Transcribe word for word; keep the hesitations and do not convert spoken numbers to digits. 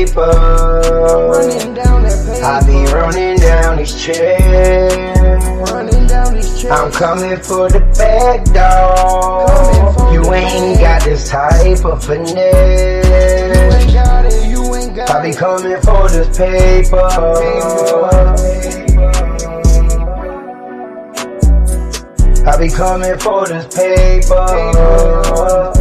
paper. Running down that paper. I be running down these checks. Running down these checks. I'm coming for the bag, dawg. You ain't got this type of finesse. You ain't got it, you ain't got it. I be coming for this paper. I be coming for this paper.